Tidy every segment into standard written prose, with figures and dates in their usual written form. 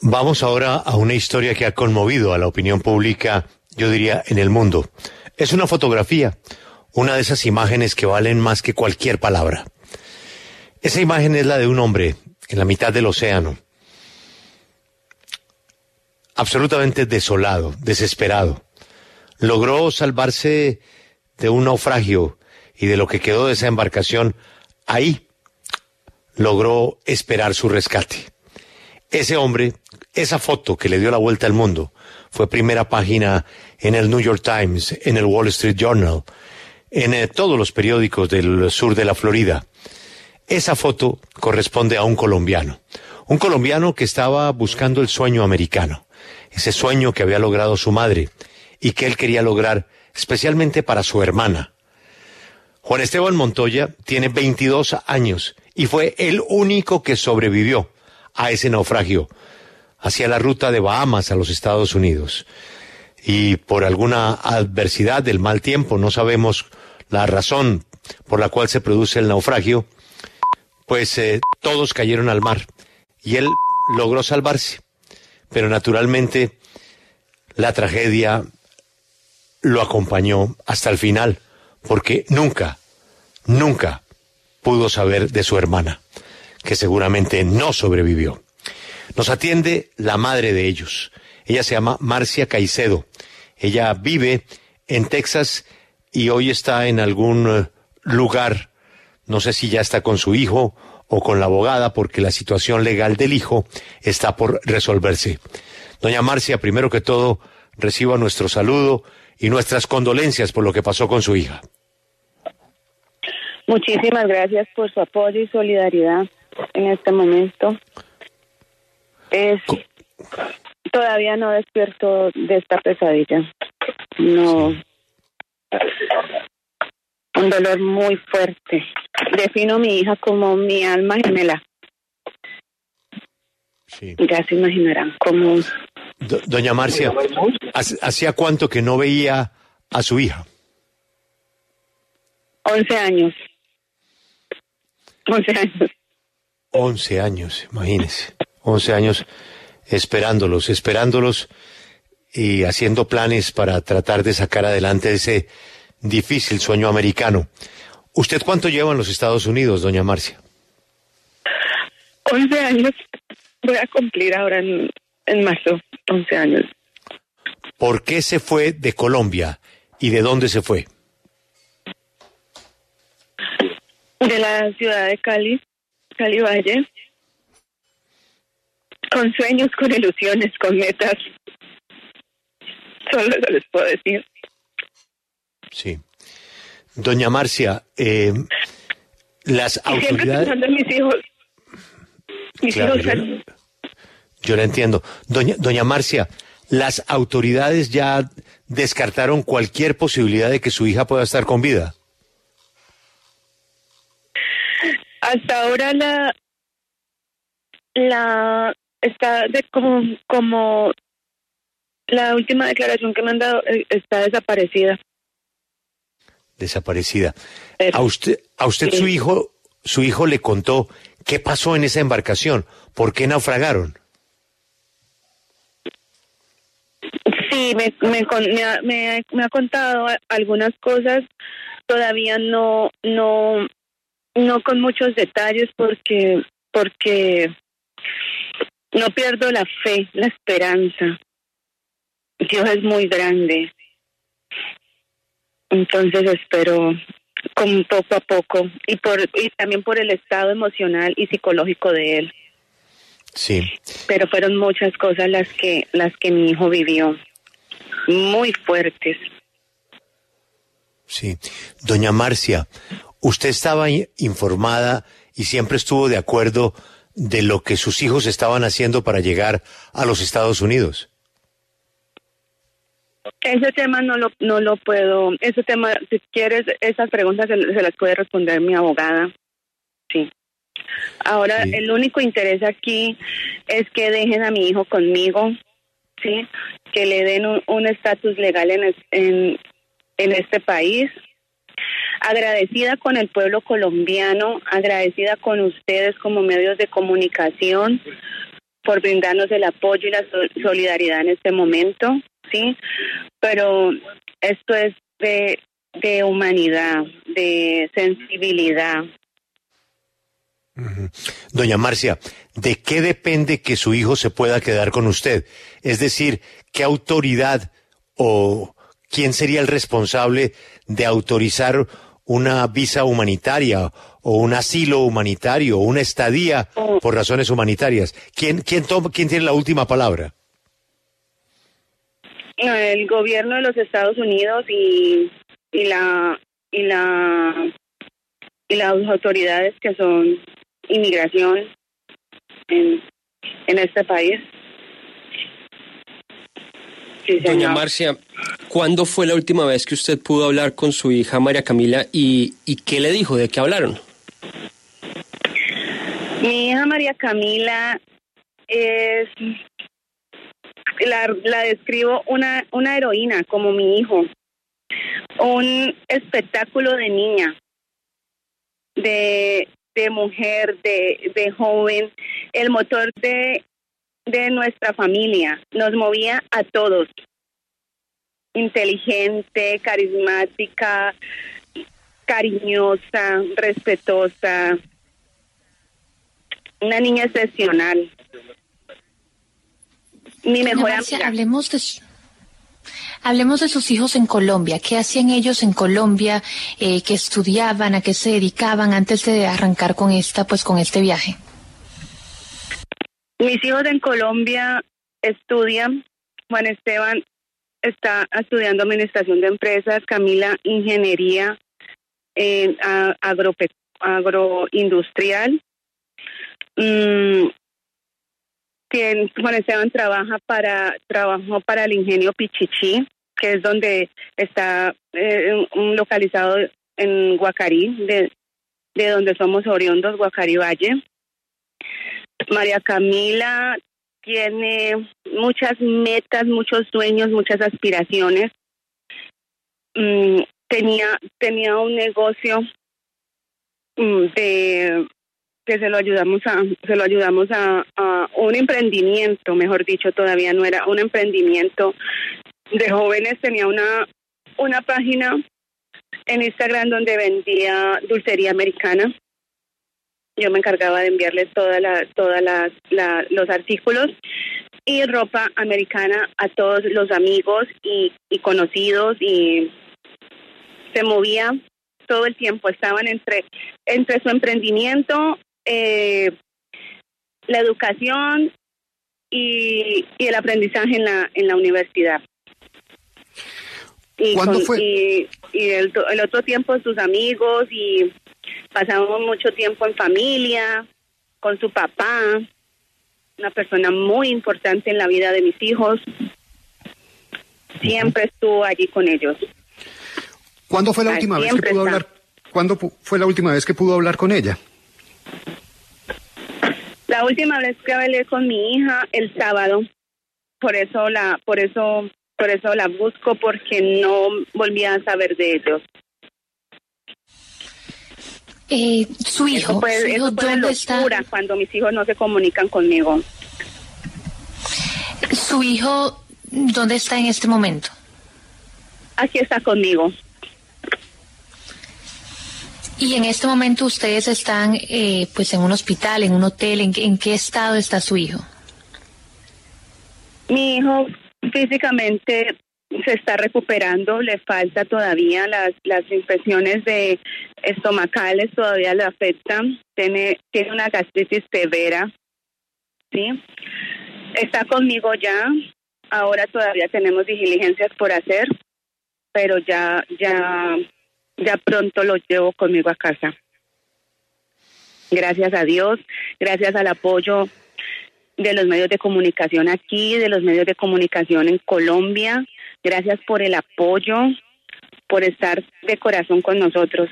Vamos ahora a una historia que ha conmovido a la opinión pública, yo diría, en el mundo. Es una fotografía, una de esas imágenes que valen más que cualquier palabra. Esa imagen es la de un hombre en la mitad del océano, absolutamente desolado, desesperado. Logró salvarse de un naufragio y de lo que quedó de esa embarcación. Ahí logró esperar su rescate. Ese hombre, esa foto que le dio la vuelta al mundo, fue primera página en el New York Times, en el Wall Street Journal, en todos los periódicos del sur de la Florida. Esa foto corresponde a un colombiano que estaba buscando el sueño americano, ese sueño que había logrado su madre y que él quería lograr especialmente para su hermana. Juan Esteban Montoya tiene 22 años y fue el único que sobrevivió a ese naufragio hacia la ruta de Bahamas a los Estados Unidos. Y por alguna adversidad del mal tiempo, no sabemos la razón por la cual se produce el naufragio, pues todos cayeron al mar y él logró salvarse. Pero naturalmente la tragedia lo acompañó hasta el final, porque nunca pudo saber de su hermana, que seguramente no sobrevivió. Nos atiende la madre de ellos. Ella se llama Marcia Caicedo. Ella vive en Texas y hoy está en algún lugar, no sé si ya está con su hijo o con la abogada, porque la situación legal del hijo está por resolverse. Doña Marcia, primero que todo, reciba nuestro saludo y nuestras condolencias por lo que pasó con su hija. Muchísimas gracias por su apoyo y solidaridad en este momento. Todavía no despierto de esta pesadilla. No. Sí. Un dolor muy fuerte. Defino a mi hija como mi alma gemela. Sí. Ya se imaginarán cómo. Doña Marcia, ¿hacía cuánto que no veía a su hija? 11 años. 11 años. 11 años, imagínese. 11 años esperándolos y haciendo planes para tratar de sacar adelante ese difícil sueño americano. ¿Usted cuánto lleva en los Estados Unidos, doña Marcia? 11 años. Voy a cumplir ahora en marzo, 11 años. ¿Por qué se fue de Colombia y de dónde se fue? De la ciudad de Cali Valle, con sueños, con ilusiones, con metas. Solo eso les puedo decir. Sí. Doña Marcia, las autoridades... Siempre pensando en mis hijos. Claro, yo la entiendo. Doña Marcia, ¿las autoridades ya descartaron cualquier posibilidad de que su hija pueda estar con vida? Hasta ahora está como la última declaración que me han dado está desaparecida. Desaparecida. Pero, ¿A usted sí. su hijo le contó qué pasó en esa embarcación? ¿Por qué naufragaron? Sí, me ha contado algunas cosas. Todavía no con muchos detalles porque no pierdo la fe, la esperanza. Dios es muy grande. Entonces espero como poco a poco y también por el estado emocional y psicológico de él. Sí. Pero fueron muchas cosas las que mi hijo vivió, muy fuertes. Sí. Doña Marcia, ¿usted estaba informada y siempre estuvo de acuerdo de lo que sus hijos estaban haciendo para llegar a los Estados Unidos? Ese tema no lo puedo, ese tema, si quieres, esas preguntas se las puede responder mi abogada. Sí. Ahora, sí. El único interés aquí es que dejen a mi hijo conmigo, sí, que le den un estatus legal en este país. Agradecida con el pueblo colombiano, agradecida con ustedes como medios de comunicación por brindarnos el apoyo y la solidaridad en este momento, ¿sí? Pero esto es de humanidad, de sensibilidad. Doña Marcia, ¿de qué depende que su hijo se pueda quedar con usted? Es decir, ¿qué autoridad o quién sería el responsable de autorizar una visa humanitaria o un asilo humanitario o una estadía por razones humanitarias? ¿Quién tiene la última palabra? El gobierno de los Estados Unidos y las autoridades que son inmigración en este país. Sí, doña Marcia, ¿cuándo fue la última vez que usted pudo hablar con su hija María Camila y qué le dijo? ¿De qué hablaron? Mi hija María Camila es, la describo una heroína como mi hijo, un espectáculo de niña, de mujer, de joven, el motor de nuestra familia, nos movía a todos, inteligente, carismática, cariñosa, respetuosa, una niña excepcional. Mi mejor amiga. Hablemos de sus hijos en Colombia. ¿Qué hacían ellos en Colombia? ¿Qué estudiaban? ¿A qué se dedicaban antes de arrancar con este viaje? Mis hijos en Colombia estudian. Juan Esteban está estudiando administración de empresas. Camila, ingeniería en agroindustrial. Juan Esteban trabajó para el ingenio Pichichi, que es donde está localizado en Guacarí, de donde somos oriundos, Guacarí Valle. María Camila tiene muchas metas, muchos sueños, muchas aspiraciones. Tenía un negocio que se lo ayudamos a un emprendimiento, mejor dicho, todavía no era un emprendimiento de jóvenes. Tenía una página en Instagram donde vendía dulcería americana. Yo me encargaba de enviarles los artículos y ropa americana a todos los amigos y conocidos, y se movía todo el tiempo. Estaban entre su emprendimiento, la educación y el aprendizaje en la universidad. Y ¿Cuándo fue? Y el otro tiempo sus amigos, y pasamos mucho tiempo en familia, con su papá, una persona muy importante en la vida de mis hijos. Siempre estuvo allí con ellos. ¿Cuándo fue la última vez que pudo hablar? ¿Cuándo fue la última vez que pudo hablar con ella? La última vez que hablé con mi hija el sábado. Por eso la busco, porque no volvía a saber de ellos. Su hijo, eso fue locura cuando mis hijos no se comunican conmigo. ¿Su hijo dónde está en este momento? Aquí está conmigo. Y en este momento ustedes están en un hospital, en un hotel. ¿En qué estado está su hijo? Mi hijo físicamente se está recuperando, le falta todavía las infecciones estomacales, todavía le afectan, tiene una gastritis severa, ¿sí? Está conmigo ya, ahora todavía tenemos diligencias por hacer, pero ya pronto lo llevo conmigo a casa. Gracias a Dios, gracias al apoyo de los medios de comunicación aquí, de los medios de comunicación en Colombia. Gracias por el apoyo, por estar de corazón con nosotros.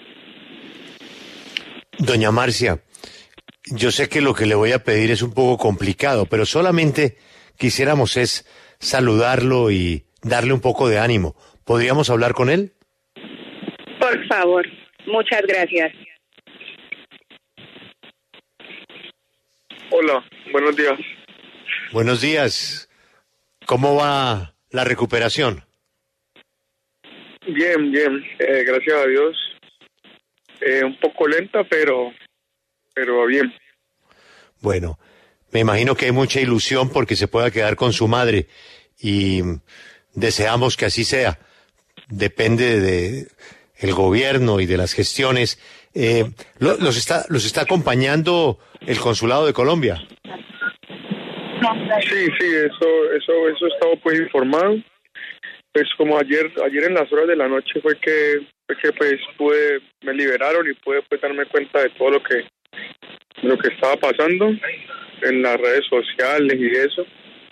Doña Marcia, yo sé que lo que le voy a pedir es un poco complicado, pero solamente quisiéramos es saludarlo y darle un poco de ánimo. ¿Podríamos hablar con él? Por favor, muchas gracias. Hola, buenos días. Buenos días. ¿Cómo va la recuperación? Bien, gracias a Dios. Un poco lenta, pero va bien. Bueno, me imagino que hay mucha ilusión porque se pueda quedar con su madre y deseamos que así sea. Depende de el gobierno y de las gestiones. ¿Los está acompañando el Consulado de Colombia? Sí, eso estaba pues informado. Pues como ayer en las horas de la noche fue que pues me liberaron y pude pues darme cuenta de todo lo que estaba pasando en las redes sociales y eso.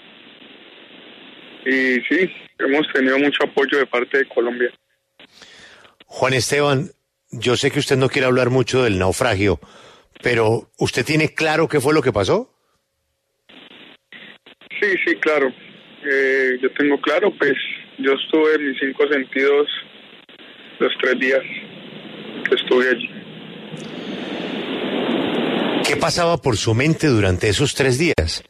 Y sí, hemos tenido mucho apoyo de parte de Colombia. Juan Esteban, yo sé que usted no quiere hablar mucho del naufragio, pero ¿usted tiene claro qué fue lo que pasó? Sí, claro. Yo tengo claro, pues yo estuve en mis 5 sentidos los 3 días que estuve allí. ¿Qué pasaba por su mente durante esos 3 días?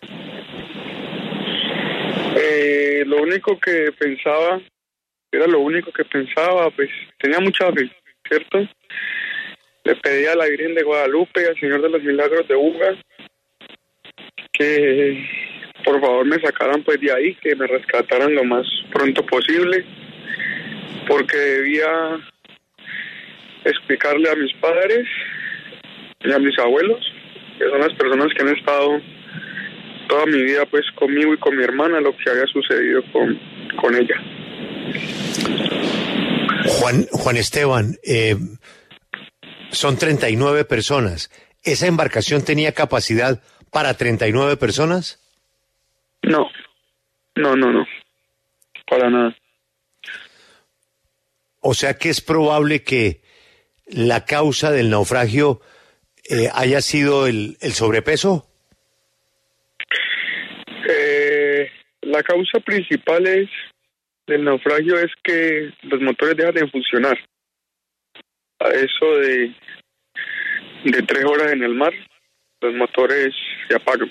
Lo único que pensaba, pues tenía mucha fe, ¿cierto? Le pedí a la Virgen de Guadalupe, al Señor de los Milagros de Buga, que por favor me sacaran pues de ahí, que me rescataran lo más pronto posible, porque debía explicarle a mis padres y a mis abuelos, que son las personas que han estado toda mi vida pues conmigo y con mi hermana, lo que había sucedido con ella. Juan Esteban, son 39 personas. ¿Esa embarcación tenía capacidad para 39 personas? No, para nada. O sea que es probable que la causa del naufragio haya sido el sobrepeso. La causa principal del naufragio es que los motores dejan de funcionar. A eso de 3 horas en el mar, los motores se apagan.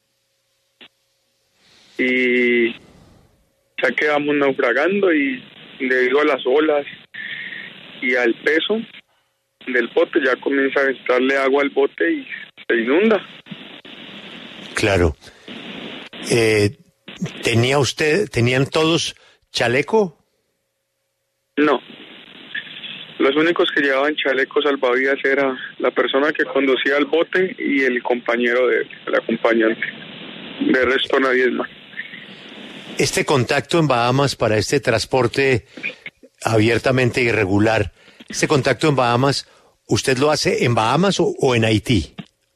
Y ya quedamos naufragando y debido a las olas y al peso del bote ya comienza a entrarle agua al bote y se inunda. Claro. ¿Tenían todos chaleco? No. Los únicos que llevaban chalecos salvavidas era la persona que conducía el bote y el compañero del acompañante. De resto nadie más. Este contacto en Bahamas para este transporte abiertamente irregular, ¿este contacto en Bahamas, usted lo hace en Bahamas o en Haití?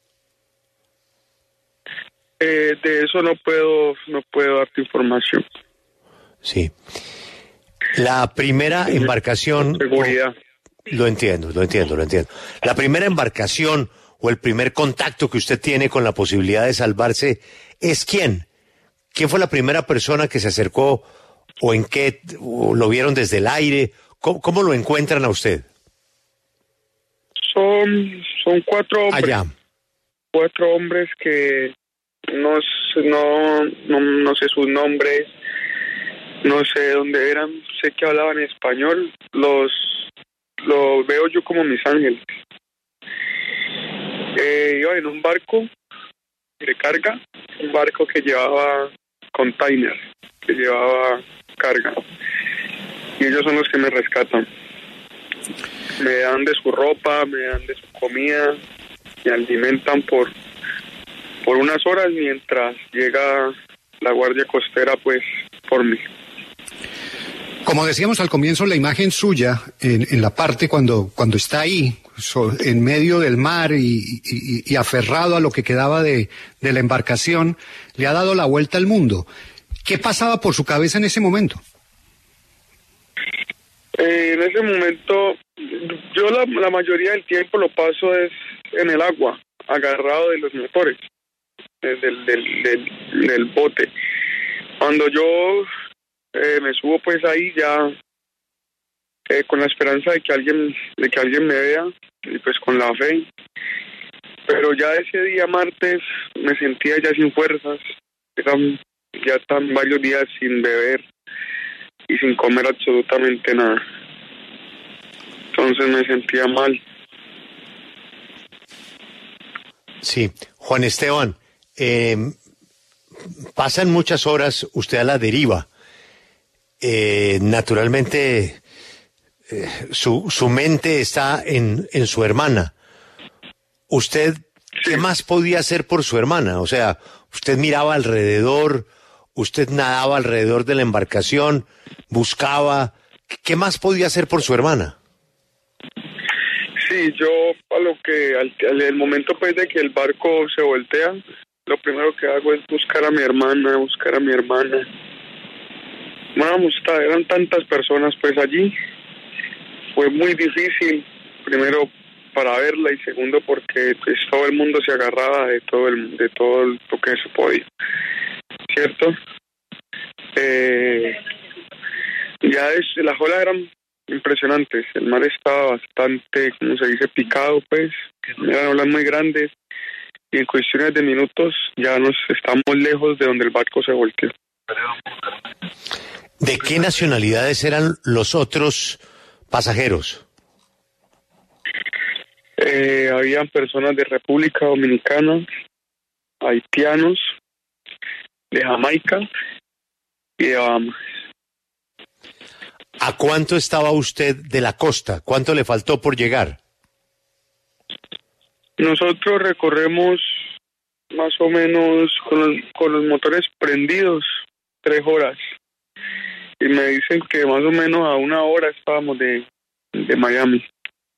De eso no puedo darte información. Sí. La primera embarcación... Seguridad. Lo entiendo. La primera embarcación o el primer contacto que usted tiene con la posibilidad de salvarse es ¿quién? ¿Quién fue la primera persona que se acercó o lo vieron desde el aire? ¿Cómo lo encuentran a usted? Son 4 hombres. Allá. 4 hombres que no sé sus nombres, no sé dónde eran, sé que hablaban español, los veo yo como mis ángeles. Iba en un barco de carga, un barco que llevaba container, que llevaba carga, y ellos son los que me rescatan. Me dan de su ropa, me dan de su comida, me alimentan por unas horas mientras llega la Guardia Costera pues por mí. Como decíamos al comienzo, la imagen suya en la parte cuando está ahí, en medio del mar y aferrado a lo que quedaba de la embarcación, le ha dado la vuelta al mundo. ¿Qué pasaba por su cabeza en ese momento? En ese momento, yo la mayoría del tiempo lo paso es en el agua, agarrado de los motores del bote. Cuando yo me subo pues ahí ya con la esperanza de que alguien me vea y pues con la fe, pero ya ese día martes me sentía ya sin fuerzas de eran ya tan varios días sin beber y sin comer absolutamente nada. Entonces me sentía mal. Sí, Juan Esteban, pasan muchas horas usted a la deriva. Naturalmente, su mente está en su hermana. ¿Usted qué más podía hacer por su hermana? O sea, usted miraba alrededor, usted nadaba alrededor de la embarcación, buscaba. ¿Qué más podía hacer por su hermana? Sí, yo al momento pues de que el barco se voltea, lo primero que hago es buscar a mi hermana. Vamos, eran tantas personas pues allí, fue muy difícil, primero para verla y segundo porque pues todo el mundo se agarraba de todo lo que se podía, ¿cierto? Las olas eran impresionantes, el mar estaba bastante, como se dice, picado pues, eran olas muy grandes y en cuestiones de minutos ya nos estamos lejos de donde el barco se volteó. ¿De qué nacionalidades eran los otros pasajeros? Habían personas de República Dominicana, haitianos, de Jamaica y de Bahamas. ¿A cuánto estaba usted de la costa? ¿Cuánto le faltó por llegar? Nosotros recorremos más o menos con los motores prendidos 3 horas. Y me dicen que más o menos a 1 hora estábamos de Miami.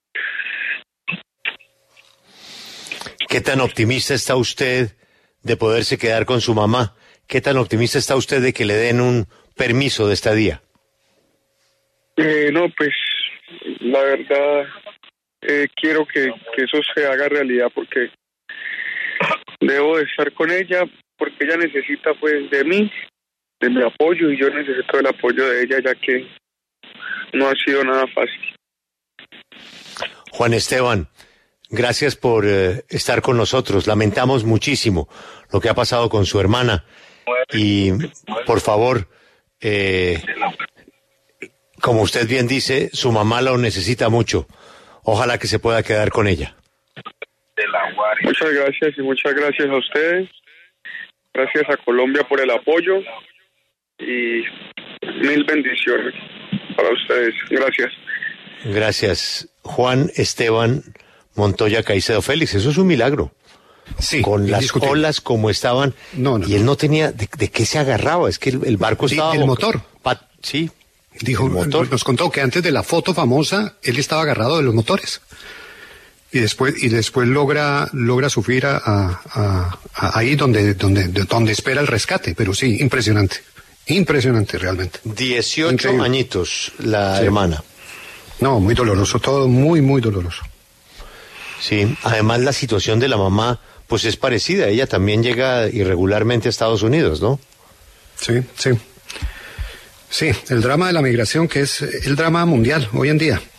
¿Qué tan optimista está usted de poderse quedar con su mamá? ¿Qué tan optimista está usted de que le den un permiso de estadía? No, pues la verdad quiero que eso se haga realidad porque debo de estar con ella, porque ella necesita pues de mí, de mi apoyo, y yo necesito el apoyo de ella ya que no ha sido nada fácil. Juan Esteban, gracias por estar con nosotros. Lamentamos muchísimo lo que ha pasado con su hermana y por favor, como usted bien dice, su mamá lo necesita mucho. Ojalá que se pueda quedar con ella. Muchas gracias y muchas gracias a ustedes. Gracias a Colombia por el apoyo y 1000 bendiciones para ustedes. Gracias. Gracias. Juan Esteban Montoya Caicedo. Félix, eso es un milagro. Sí, con las olas como estaban. No. Y él no tenía de qué se agarraba. Es que el barco estaba... El motor. Sí. Dijo, nos contó que antes de la foto famosa, él estaba agarrado de los motores. Y después logra subir ahí donde espera el rescate. Pero sí, impresionante realmente. 18 Increíble. Añitos la hermana. No, muy doloroso, todo muy, muy doloroso. Sí, además la situación de la mamá pues es parecida. Ella también llega irregularmente a Estados Unidos, ¿no? Sí. Sí, el drama de la migración, que es el drama mundial hoy en día.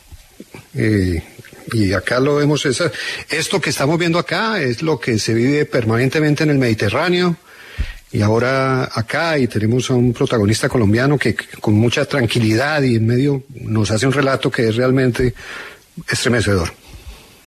Y acá lo vemos, esto que estamos viendo acá es lo que se vive permanentemente en el Mediterráneo. Y ahora acá, y tenemos a un protagonista colombiano que con mucha tranquilidad y en medio nos hace un relato que es realmente estremecedor.